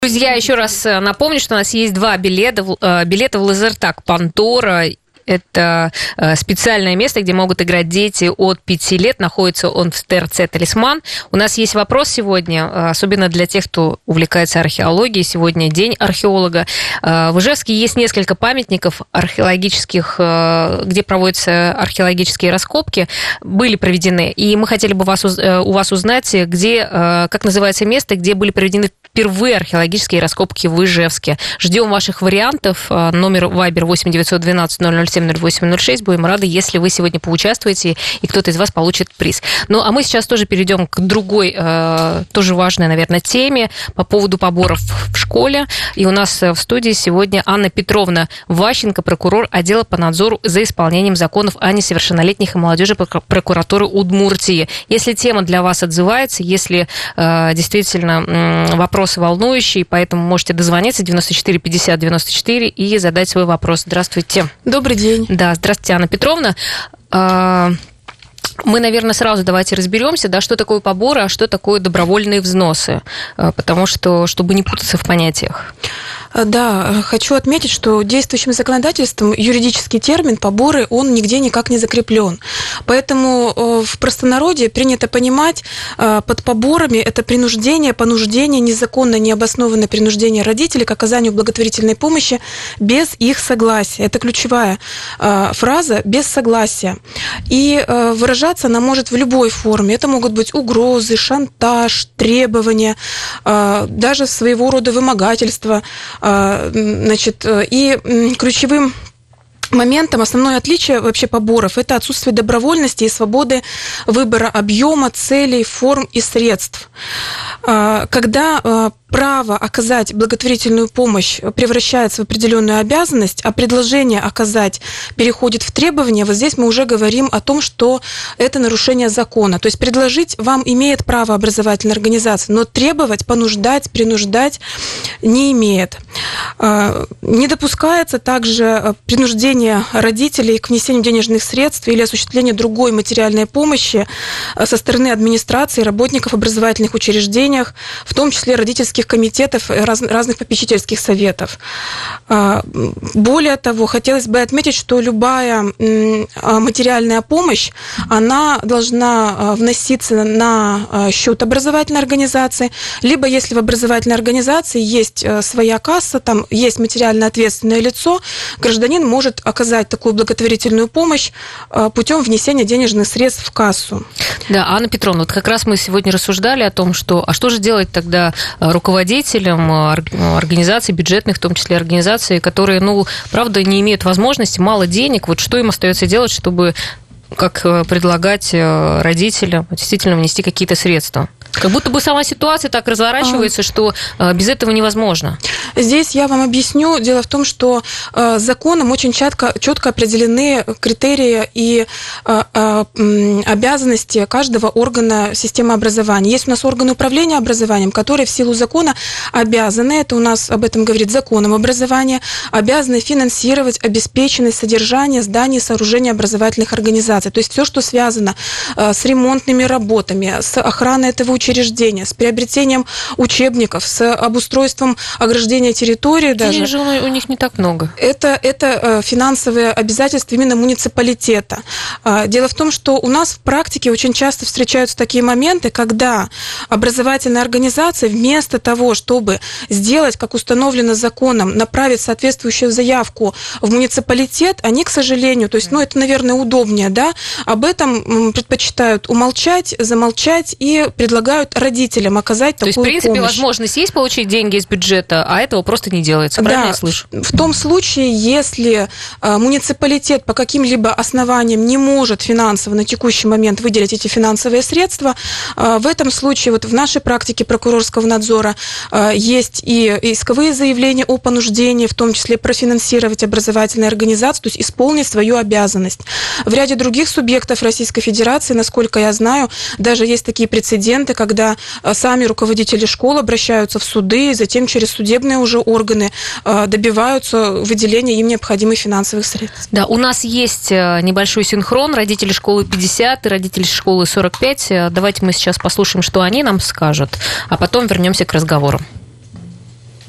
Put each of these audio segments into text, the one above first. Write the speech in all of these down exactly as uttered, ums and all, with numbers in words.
Друзья, еще раз напомню, что у нас есть два билета, билета в лазертаг «Пантора». Это специальное место, где могут играть дети от пяти лет. Находится он в ТРЦ «Талисман». У нас есть вопрос сегодня, особенно для тех, кто увлекается археологией. Сегодня день археолога. В Ижевске есть несколько памятников археологических, где проводятся археологические раскопки. Были проведены. И мы хотели бы вас, у вас узнать, где, как называется место, где были проведены впервые археологические раскопки в Ижевске. Ждем ваших вариантов. Номер Вайбер восемь девятьсот двенадцать ноль ноль семь ноль восемь ноль шесть. Будем рады, если вы сегодня поучаствуете, и кто-то из вас получит приз. Ну, а мы сейчас тоже перейдем к другой, э, тоже важной, наверное, теме по поводу поборов в школе. И у нас в студии сегодня Анна Петровна Ващенко, прокурор отдела по надзору за исполнением законов о несовершеннолетних и молодежи прокуратуры Удмуртии. Если тема для вас отзывается, если э, действительно э, вопросы волнующие, поэтому можете дозвониться девяносто четыре пятьдесят девяносто четыре и задать свой вопрос. Здравствуйте. Добрый день. Да, здравствуйте, Анна Петровна. Мы, наверное, сразу давайте разберемся, да, что такое поборы, а что такое добровольные взносы, потому что, чтобы не путаться в понятиях. Да, хочу отметить, что действующим законодательством юридический термин «поборы», он нигде никак не закреплен. Поэтому в простонародье принято понимать под поборами это принуждение, понуждение, незаконно необоснованное принуждение родителей к оказанию благотворительной помощи без их согласия. Это ключевая фраза «без согласия». И выражаться она может в любой форме. Это могут быть угрозы, шантаж, требования, даже своего рода вымогательство. Значит, и ключевым моментом, основное отличие вообще поборов – это отсутствие добровольности и свободы выбора объема, целей, форм и средств. Когда право оказать благотворительную помощь превращается в определенную обязанность, а предложение оказать переходит в требование, вот здесь мы уже говорим о том, что это нарушение закона. То есть предложить вам имеет право образовательная организация, но требовать, понуждать, принуждать не имеет. Не допускается также принуждение родителей к внесению денежных средств или осуществлению другой материальной помощи со стороны администрации, работников образовательных учреждений, в том числе родительских комитетов, раз, разных попечительских советов. Более того, хотелось бы отметить, что любая материальная помощь, она должна вноситься на счет образовательной организации, либо если в образовательной организации есть своя касса, там есть материально ответственное лицо, гражданин может оказать такую благотворительную помощь путем внесения денежных средств в кассу. Да, Анна Петровна, вот как раз мы сегодня рассуждали о том, что, а что же делать тогда руководителям организаций, бюджетных, в том числе организаций, которые, ну, правда, не имеют возможности, мало денег, вот что им остается делать, чтобы, как предлагать родителям, действительно внести какие-то средства? Как будто бы сама ситуация так разворачивается, а... что без этого невозможно. Здесь я вам объясню. Дело в том, что законом очень четко, четко определены критерии и обязанности каждого органа системы образования. Есть у нас органы управления образованием, которые в силу закона обязаны, это у нас об этом говорит закон об образовании, обязаны финансировать обеспеченность содержания зданий и сооружений образовательных организаций. То есть все, что связано с ремонтными работами, с охраной этого учреждения, с приобретением учебников, с обустройством ограждения территории даже. Денег же у них не так много. Это, это финансовые обязательства именно муниципалитета. Дело в том, что у нас в практике очень часто встречаются такие моменты, когда образовательная организация вместо того, чтобы сделать, как установлено законом, направить соответствующую заявку в муниципалитет, они, к сожалению, то есть, ну, это, наверное, удобнее, да, об этом предпочитают умолчать, замолчать и предлагают родителям оказать такую помощь. То есть, в принципе, помощь. Возможность есть получить деньги из бюджета, а этого просто не делается, правильно да, я слышу? В том случае, если муниципалитет по каким-либо основаниям не может финансово на текущий момент выделить эти финансовые средства, в этом случае вот в нашей практике прокурорского надзора есть и исковые заявления о понуждении, в том числе профинансировать образовательные организации, то есть исполнить свою обязанность. В ряде других субъектов Российской Федерации, насколько я знаю, даже есть такие прецеденты, когда сами руководители школ обращаются в суды, и затем через судебные уже органы добиваются выделения им необходимых финансовых средств. Да, у нас есть небольшой синхрон. Родители школы пятьдесят и родители школы сорок пять. Давайте мы сейчас послушаем, что они нам скажут, а потом вернемся к разговору.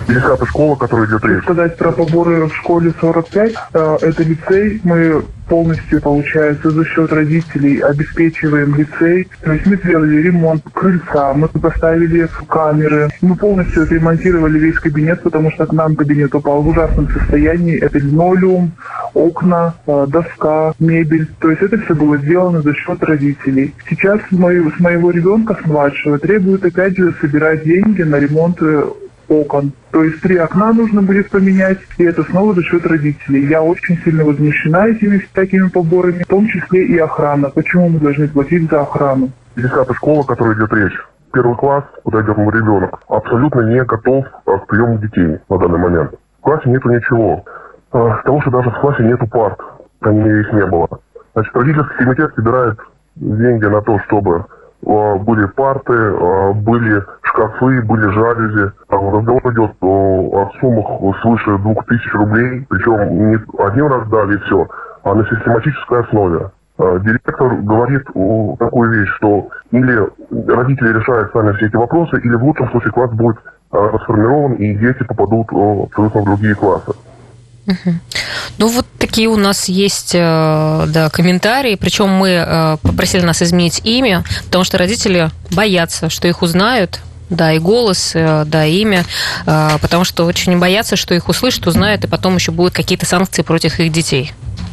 Десятая школа, о которой идет речь. Сказать про поборы в школе сорок пять, это лицей, мы полностью, получается, за счет родителей обеспечиваем лицей. То есть мы сделали ремонт крыльца, мы поставили камеры, мы полностью отремонтировали весь кабинет, потому что к нам кабинет упал в ужасном состоянии. Это линолеум, окна, доска, мебель. То есть это все было сделано за счет родителей. Сейчас с моего, с моего ребенка, с младшего, требуют опять же собирать деньги на ремонт окон. То есть три окна нужно будет поменять, и это снова за счет родителей. Я очень сильно возмущена этими такими поборами, в том числе и охрана. Почему мы должны платить за охрану? Десятая школа, о которой идет речь. Первый класс, куда идет мой ребенок, абсолютно не готов к приему детей на данный момент. В классе нету ничего. С того, что даже в классе нету парт, а их не было. Значит, родительский комитет собирает деньги на то, чтобы были парты, были шкафы, были жалюзи. Разговор идет о суммах свыше двух тысяч рублей. Причем не один раз дали и все, а на систематической основе. Директор говорит такую вещь, что или родители решают сами все эти вопросы, или в лучшем случае класс будет расформирован, и дети попадут абсолютно в другие классы. Угу. Ну, вот такие у нас есть, да, комментарии, причем мы попросили нас изменить имя, потому что родители боятся, что их узнают, да, и голос, да, и имя, потому что очень боятся, что их услышат, узнают, и потом еще будут какие-то санкции против их детей.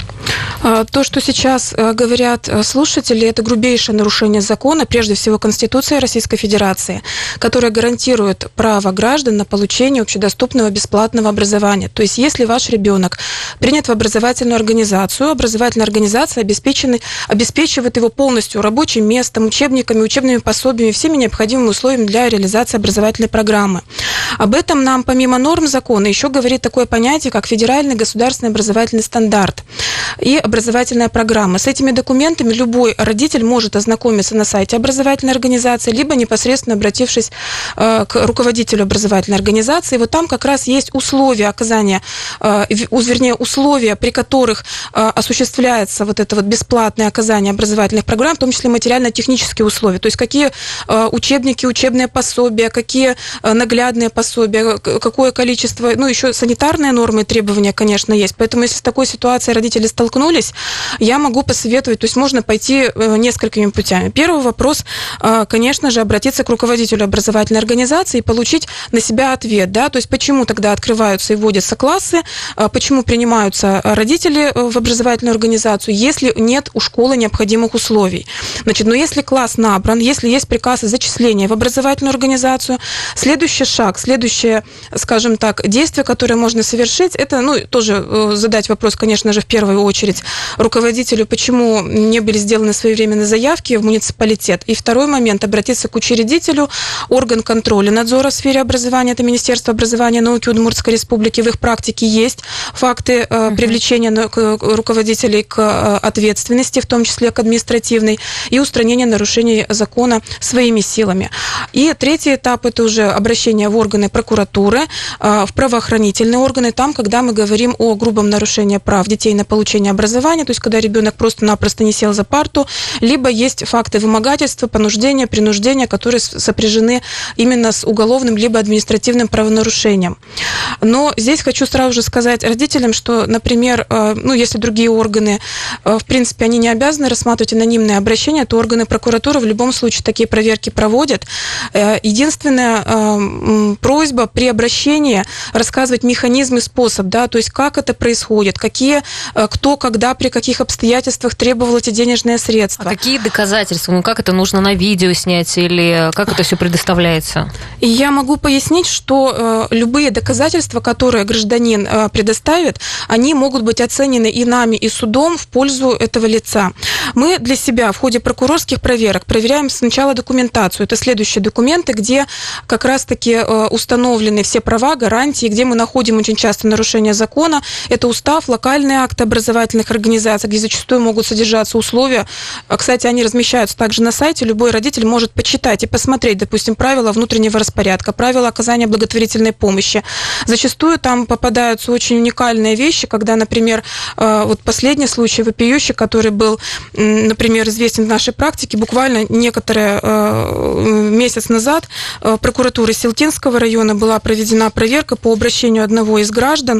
То, что сейчас говорят слушатели, это грубейшее нарушение закона, прежде всего Конституции Российской Федерации, которая гарантирует право граждан на получение общедоступного бесплатного образования. То есть, если ваш ребенок принят в образовательную организацию, образовательная организация обеспечивает его полностью рабочим местом, учебниками, учебными пособиями, всеми необходимыми условиями для реализации образовательной программы. Об этом нам, помимо норм закона, еще говорит такое понятие, как федеральный государственный образовательный стандарт и образовательная программа. С этими документами любой родитель может ознакомиться на сайте образовательной организации, либо непосредственно обратившись э, к руководителю образовательной организации. Вот там как раз есть условия оказания, э, вернее, условия, при которых э, осуществляется вот это вот бесплатное оказание образовательных программ, в том числе материально-технические условия. То есть какие э, учебники, учебные пособия, какие э, наглядные пособия, какое количество, ну, еще санитарные нормы и требования, конечно, есть. Поэтому если с такой ситуацией родители столкнулись, я могу посоветовать, то есть можно пойти несколькими путями. Первый вопрос, конечно же, обратиться к руководителю образовательной организации и получить на себя ответ, да, то есть почему тогда открываются и вводятся классы, почему принимаются родители в образовательную организацию, если нет у школы необходимых условий. Значит, но если класс набран, если есть приказ о зачислении в образовательную организацию, следующий шаг, следующее, скажем так, действие, которое можно совершить, это, ну, тоже задать вопрос, конечно же, в первую очередь руководителю, почему не были сделаны своевременные заявки в муниципалитет. И второй момент, обратиться к учредителю, орган контроля надзора в сфере образования, это Министерство образования и науки Удмуртской Республики. В их практике есть факты uh-huh. привлечения руководителей к ответственности, в том числе к административной, и устранения нарушений закона своими силами. И третий этап – это уже обращение в органы прокуратуры, в правоохранительные органы, там, когда мы говорим о грубом нарушении прав детей на получение образования, то есть когда ребенок просто-напросто не сел за парту, либо есть факты вымогательства, понуждения, принуждения, которые сопряжены именно с уголовным либо административным правонарушением. Но здесь хочу сразу же сказать родителям, что, например, ну, если другие органы, в принципе, они не обязаны рассматривать анонимные обращения, то органы прокуратуры в любом случае такие проверки проводят. Единственная просьба при обращении рассказывать механизм и способ, да, то есть как это происходит, какие, кто, когда, при каких обстоятельствах требовал эти денежные средства. А какие доказательства? Ну, как это нужно на видео снять или как это все предоставляется? И я могу пояснить, что э, любые доказательства, которые гражданин э, предоставит, они могут быть оценены и нами, и судом в пользу этого лица. Мы для себя в ходе прокурорских проверок проверяем сначала документацию. Это следующие документы, где как раз-таки э, установлены все права, гарантии, где мы находим очень часто нарушение закона. Это устав, локальные акты образовательных организациях, где зачастую могут содержаться условия. Кстати, они размещаются также на сайте. Любой родитель может почитать и посмотреть, допустим, правила внутреннего распорядка, правила оказания благотворительной помощи. Зачастую там попадаются очень уникальные вещи, когда, например, вот последний случай вопиющий, который был, например, известен в нашей практике, буквально некоторые месяц назад прокуратурой Силтинского района была проведена проверка по обращению одного из граждан,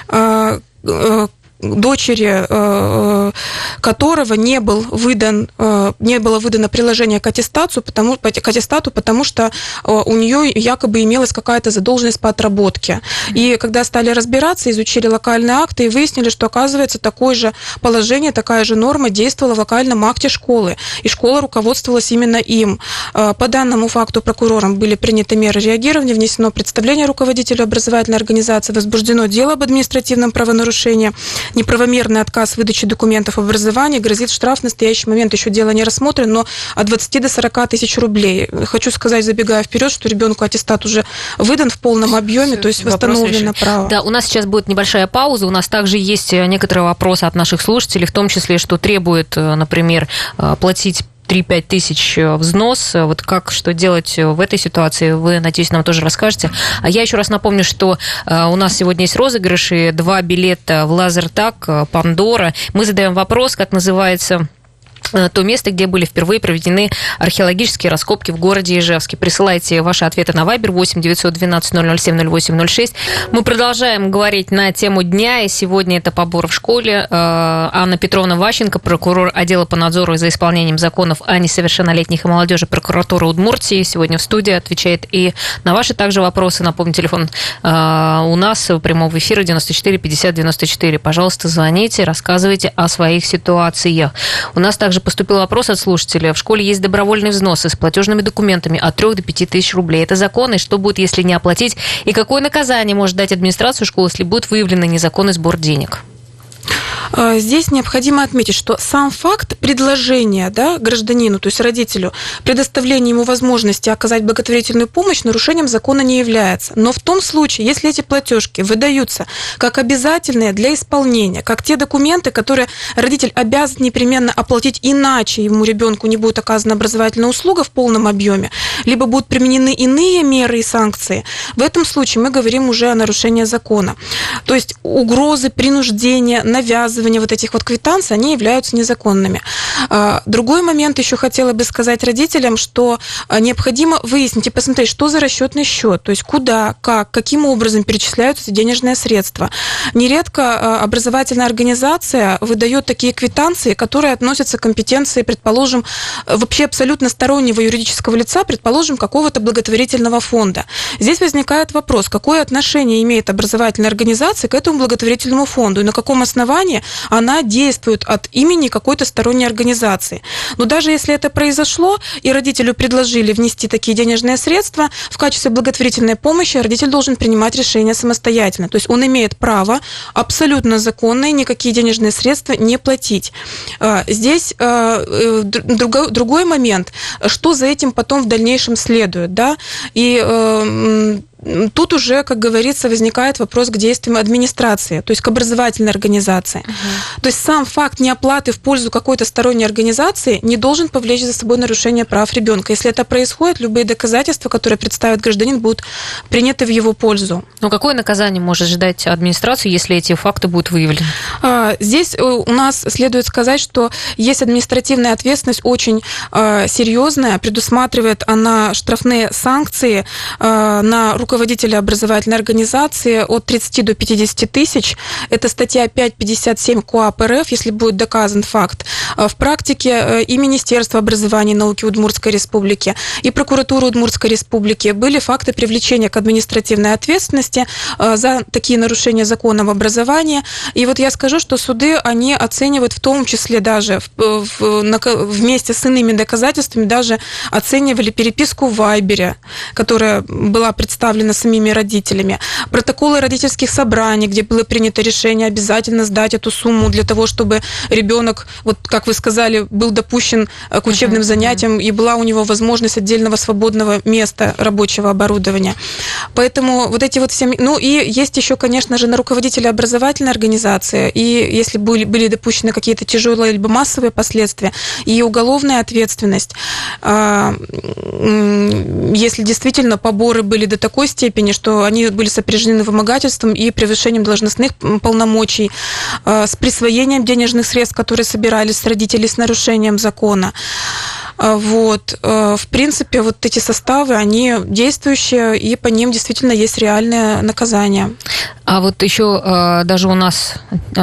дочери которого не, был выдан, не было выдано приложение к аттестату, потому, к аттестату, потому что у нее якобы имелась какая-то задолженность по отработке. И когда стали разбираться, изучили локальные акты и выяснили, что, оказывается, такое же положение, такая же норма действовала в локальном акте школы. И школа руководствовалась именно им. По данному факту прокурором были приняты меры реагирования, внесено представление руководителю образовательной организации, возбуждено дело об административном правонарушении. Неправомерный отказ в выдаче документов об образовании, грозит штраф. В настоящий момент еще дело не рассмотрено, но от двадцати до сорока тысяч рублей. Хочу сказать, забегая вперед, что ребенку аттестат уже выдан в полном объеме, то есть восстановлено право. Да, у нас сейчас будет небольшая пауза. У нас также есть некоторые вопросы от наших слушателей, в том числе, что требует, например, платить три-пять тысяч взнос. Вот как, что делать в этой ситуации, вы, надеюсь, нам тоже расскажете. А я еще раз напомню, что у нас сегодня есть розыгрыши, два билета в Лазертаг, Пандора. Мы задаем вопрос, как называется то место, где были впервые проведены археологические раскопки в городе Ижевске. Присылайте ваши ответы на Вайбер восемь девятьсот двенадцать ноль ноль семь ноль восемь ноль шесть. Мы продолжаем говорить на тему дня, и сегодня это побор в школе. Анна Петровна Ващенко, прокурор отдела по надзору за исполнением законов о несовершеннолетних и молодежи прокуратуры Удмуртии, сегодня в студии отвечает и на ваши также вопросы. Напомню, телефон у нас прямого эфира девяносто четыре пятьдесят девяносто четыре. Пожалуйста, звоните, рассказывайте о своих ситуациях. У нас также поступил вопрос от слушателя. В школе есть добровольные взносы с платежными документами от трёх до пяти тысяч рублей. Это законно? И что будет, если не оплатить? И какое наказание может дать администрация школы, если будет выявлен незаконный сбор денег? Здесь необходимо отметить, что сам факт предложения, да, гражданину, то есть родителю, предоставления ему возможности оказать благотворительную помощь нарушением закона не является. Но в том случае, если эти платежки выдаются как обязательные для исполнения, как те документы, которые родитель обязан непременно оплатить, иначе ему, ребенку, не будет оказана образовательная услуга в полном объеме, либо будут применены иные меры и санкции, в этом случае мы говорим уже о нарушении закона. То есть угрозы, принуждения, навязывания вот этих вот квитанций, они являются незаконными. Другой момент еще хотела бы сказать родителям, что необходимо выяснить и посмотреть, что за расчетный счет, то есть куда, как, каким образом перечисляются денежные средства. Нередко образовательная организация выдает такие квитанции, которые относятся к компетенции, предположим, вообще абсолютно стороннего юридического лица, предположим, какого-то благотворительного фонда. Здесь возникает вопрос, какое отношение имеет образовательная организация к этому благотворительному фонду и на каком основании она действует от имени какой-то сторонней организации. Но даже если это произошло, и родителю предложили внести такие денежные средства в качестве благотворительной помощи, родитель должен принимать решение самостоятельно. То есть он имеет право абсолютно законное никакие денежные средства не платить. Здесь другой, другой момент, что за этим потом в дальнейшем следует, да, и тут уже, как говорится, возникает вопрос к действиям администрации, то есть к образовательной организации. Uh-huh. То есть сам факт неоплаты в пользу какой-то сторонней организации не должен повлечь за собой нарушение прав ребенка. Если это происходит, любые доказательства, которые представит гражданин, будут приняты в его пользу. Но какое наказание может ждать администрацию, если эти факты будут выявлены? Здесь у нас следует сказать, что есть административная ответственность очень серьезная, предусматривает она штрафные санкции на руководителя руководителя образовательной организации от тридцати до пятидесяти тысяч. Это статья пятьсот пятьдесят семь КоАП РФ, если будет доказан факт. В практике и Министерство образования и науки Удмуртской республики, и прокуратура Удмуртской республики были факты привлечения к административной ответственности за такие нарушения закона об образовании. И вот я скажу, что суды, они оценивают в том числе даже в, в, на, вместе с иными доказательствами даже оценивали переписку в Вайбере, которая была представлена составлено самими родителями, протоколы родительских собраний, где было принято решение обязательно сдать эту сумму для того, чтобы ребенок, вот как вы сказали, был допущен к учебным uh-huh. занятиям и была у него возможность отдельного свободного места рабочего оборудования. Поэтому вот эти вот все... Ну и есть еще, конечно же, на руководителя образовательной организации, и если были, были допущены какие-то тяжелые либо массовые последствия, и уголовная ответственность, если действительно поборы были до такой степени, что они были сопряжены вымогательством и превышением должностных полномочий, с присвоением денежных средств, которые собирались с родителей с нарушением закона. Вот. В принципе, вот эти составы, они действующие, и по ним действительно есть реальное наказание. А вот еще даже у нас,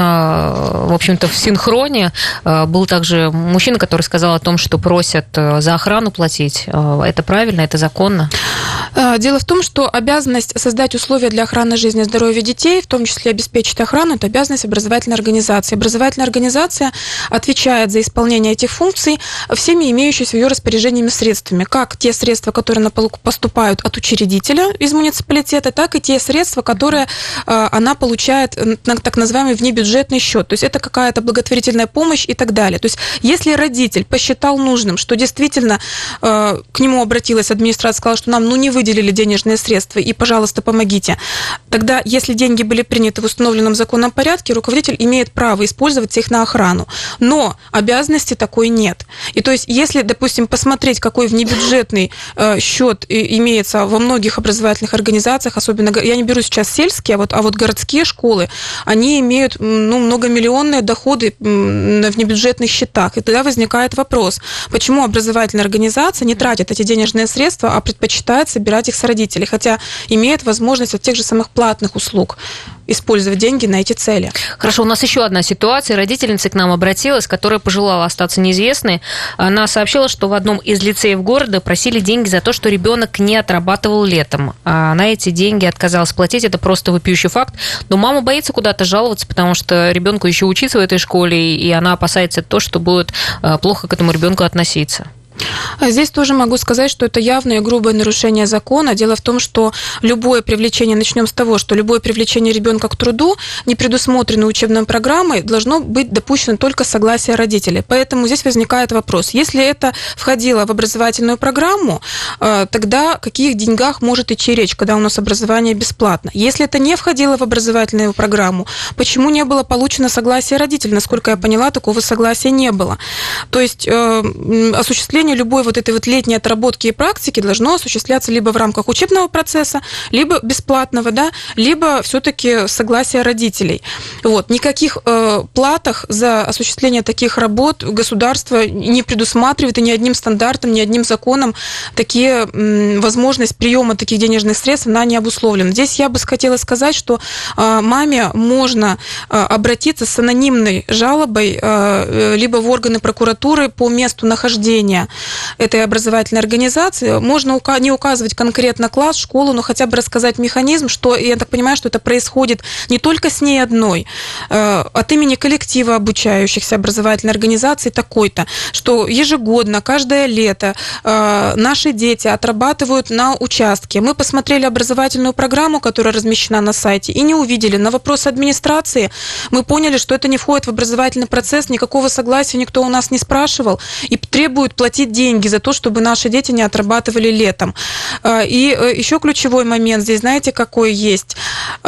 в общем-то, в синхроне был также мужчина, который сказал о том, что просят за охрану платить. Это правильно, это законно? Дело в том, что обязанность создать условия для охраны жизни и здоровья детей, в том числе обеспечить охрану, это обязанность образовательной организации. Образовательная организация отвечает за исполнение этих функций всеми имеющимися в ее распоряжении средствами, как те средства, которые поступают от учредителя из муниципалитета, так и те средства, которые она получает на так называемый внебюджетный счет. То есть это какая-то благотворительная помощь и так далее. То есть если родитель посчитал нужным, что действительно к нему обратилась администрация, сказала, что нам ну, не выделили денежные средства и, пожалуйста, помогите, тогда, если деньги были приняты в установленном законном порядке, руководитель имеет право использовать их на охрану. Но обязанности такой нет. И то есть если, допустим, посмотреть, какой внебюджетный счет имеется во многих образовательных организациях, особенно, я не беру сейчас сельские, а вот, а вот городские школы, они имеют ну, многомиллионные доходы на внебюджетных счетах. И тогда возникает вопрос, почему образовательная организация не тратит эти денежные средства, а предпочитает собирать их с родителей, хотя имеет возможность от тех же самых платных услуг использовать деньги на эти цели. Хорошо, у нас еще одна ситуация. Родительница к нам обратилась, которая пожелала остаться неизвестной. Она сообщила, что в одном из лицеев города просили деньги за то, что ребенок не отрабатывал летом. А она эти деньги отказалась платить. Это просто вопиющий факт. Но мама боится куда-то жаловаться, потому что ребенку еще учиться в этой школе, и она опасается то, что будет плохо к этому ребенку относиться. Здесь тоже могу сказать, что это явное грубое нарушение закона. Дело в том, что любое привлечение, начнем с того, что любое привлечение ребенка к труду, не предусмотренное учебной программой, должно быть допущено только согласие родителей. Поэтому здесь возникает вопрос. Если это входило в образовательную программу, тогда о каких деньгах может идти речь, когда у нас образование бесплатно? Если это не входило в образовательную программу, почему не было получено согласие родителей? Насколько я поняла, такого согласия не было. То есть осуществление любой вот этой вот летней отработки и практики должно осуществляться либо в рамках учебного процесса, либо бесплатного, да, либо все-таки согласия родителей. Вот. Никаких э, платах за осуществление таких работ государство не предусматривает, и ни одним стандартом, ни одним законом такие м, возможность приема таких денежных средств, она не обусловлена. Здесь я бы хотела сказать, что э, маме можно э, обратиться с анонимной жалобой э, либо в органы прокуратуры по месту нахождения этой образовательной организации. Можно не указывать конкретно класс, школу, но хотя бы рассказать механизм, что, я так понимаю, что это происходит не только с ней одной, от имени коллектива обучающихся образовательной организации такой-то, что ежегодно, каждое лето наши дети отрабатывают на участке. Мы посмотрели образовательную программу, которая размещена на сайте, и не увидели. На вопрос администрации мы поняли, что это не входит в образовательный процесс, никакого согласия никто у нас не спрашивал, и требует платить деньги за то, чтобы наши дети не отрабатывали летом. И еще ключевой момент здесь, знаете, какой есть?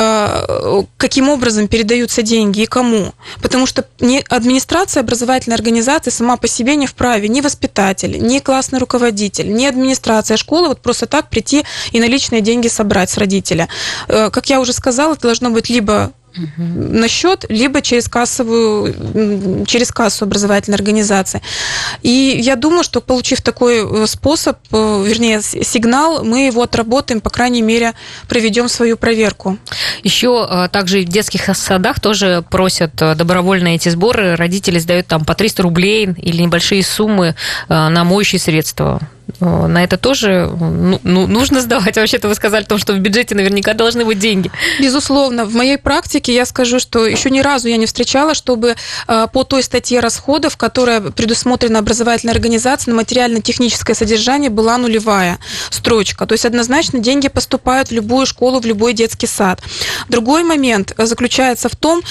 Каким образом передаются деньги и кому? Потому что ни администрация образовательной организации сама по себе не вправе, ни воспитатель, ни классный руководитель, ни администрация школы вот просто так прийти и наличные деньги собрать с родителя. Как я уже сказала, это должно быть либо на счет, либо через кассовую, через кассу образовательной организации. И я думаю, что, получив такой способ, вернее, сигнал, мы его отработаем, по крайней мере, проведем свою проверку. Еще также в детских садах тоже просят добровольно эти сборы. Родители сдают там по триста рублей или небольшие суммы на моющие средства. на это тоже ну, ну, нужно сдавать. Вообще-то вы сказали о том, что в бюджете наверняка должны быть деньги. Безусловно. В моей практике я скажу, что еще ни разу я не встречала, чтобы по той статье расходов, которая предусмотрена образовательной организацией, на материально-техническое содержание была нулевая строчка. То есть однозначно деньги поступают в любую школу, в любой детский сад. Другой момент заключается в том,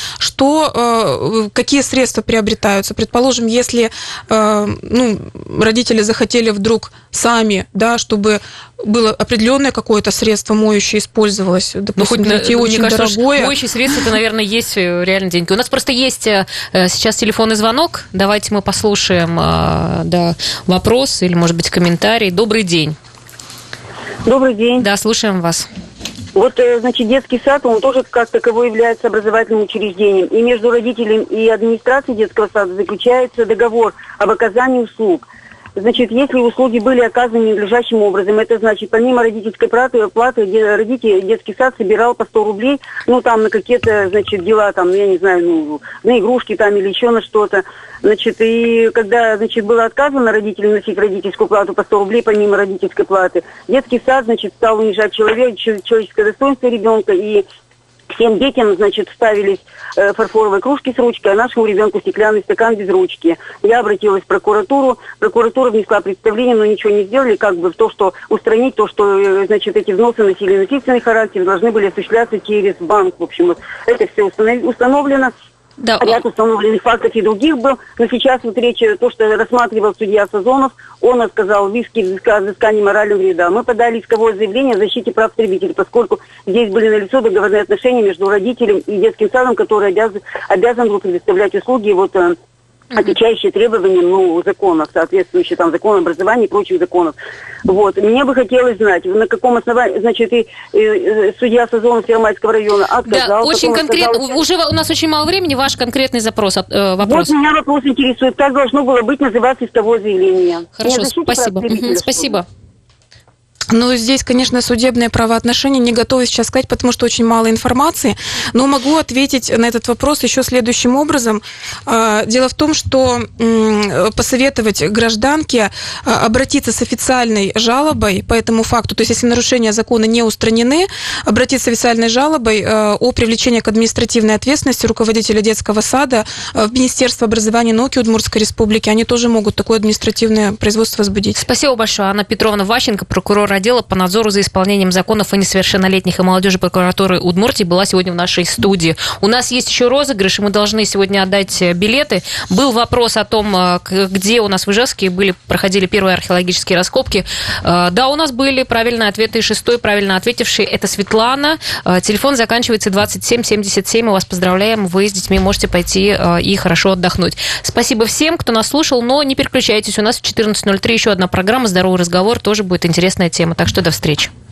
что какие средства приобретаются. Предположим, если ну, родители захотели вдруг сами, да, чтобы было определенное какое-то средство моющее использовалось, допустим, ну, хоть, очень мне кажется, дорогое. Моющее средство, это, наверное, есть реально деньги. У нас просто есть сейчас телефонный звонок. Давайте мы послушаем да, вопрос или, может быть, комментарий. Добрый день. Добрый день. Да, слушаем вас. Вот, значит, детский сад, он тоже как таковой является образовательным учреждением. И между родителем и администрацией детского сада заключается договор об оказании услуг. Значит, если услуги были оказаны надлежащим образом, это значит, помимо родительской платы, платы родители, детский сад собирал по сто рублей, ну, там, на какие-то, значит, дела, там, я не знаю, ну, на игрушки там или еще на что-то. Значит, и когда, значит, было отказано родителям носить родительскую плату по сто рублей, помимо родительской платы, детский сад, значит, стал унижать человека, человеческое достоинство ребенка, и всем детям, значит, ставились э, фарфоровые кружки с ручкой, а нашему ребенку стеклянный стакан без ручки. Я обратилась в прокуратуру, прокуратура внесла представление, но ничего не сделали, как бы в то, что устранить то, что, э, значит, эти взносы носили насильственный характер, должны были осуществляться через банк. В общем, вот это все установ... установлено. Да. Ряд установленных фактов и других был, но сейчас вот речь, то, что рассматривал судья Сазонов, он сказал в иске взыскания морального вреда. Мы подали исковое заявление о защите прав потребителей, поскольку здесь были налицо договорные отношения между родителем и детским садом, который обязан, обязан был предоставлять услуги вот, отвечающие требованиям, ну, законов, соответствующие там законам образования и прочих законов. Вот. Мне бы хотелось знать, на каком основании, значит, и, и судья Сазонов Первомайского района отказал. Да, очень конкретно, отказал... уже у нас очень мало времени, ваш конкретный запрос, э, вопрос. Вот меня вопрос интересует, как должно было быть называться исковое заявление. Хорошо, спасибо. Угу, спасибо. Ну, здесь, конечно, судебные правоотношения не готовы сейчас сказать, потому что очень мало информации, но могу ответить на этот вопрос еще следующим образом. Дело в том, что посоветовать гражданке обратиться с официальной жалобой по этому факту, то есть если нарушения закона не устранены, обратиться с официальной жалобой о привлечении к административной ответственности руководителя детского сада в Министерство образования и науки Удмуртской Республики. Они тоже могут такое административное производство возбудить. Спасибо большое. Анна Петровна Ващенко, прокурор отдела по надзору за исполнением законов о несовершеннолетних и молодежи прокуратуры Удмуртии, была сегодня в нашей студии. У нас есть еще розыгрыш, и мы должны сегодня отдать билеты. Был вопрос о том, где у нас в Ижевске были, проходили первые археологические раскопки. Да, у нас были правильные ответы. Шестой правильно ответивший — это Светлана. Телефон заканчивается двадцать семь семьдесят семь. Мы вас поздравляем. Вы с детьми можете пойти и хорошо отдохнуть. Спасибо всем, кто нас слушал, но не переключайтесь. У нас в четырнадцать ноль три еще одна программа «Здоровый разговор». Тоже будет интересная тема. Так что до встречи.